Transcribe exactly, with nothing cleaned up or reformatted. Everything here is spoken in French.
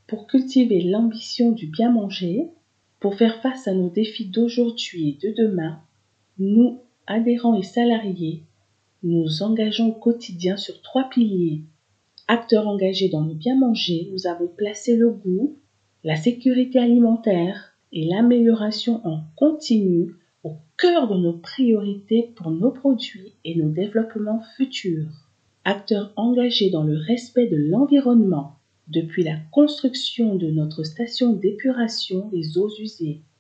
Pour cultiver l'ambition du bien manger, pour faire face à nos défis d'aujourd'hui et de demain, nous, adhérents et salariés, nous engageons au quotidien sur trois piliers. Acteurs engagés dans le bien manger, nous avons placé le goût, la sécurité alimentaire et l'amélioration en continu au cœur de nos priorités pour nos produits et nos développements futurs. Acteurs engagés dans le respect de l'environnement, depuis la construction de notre station d'épuration des eaux usées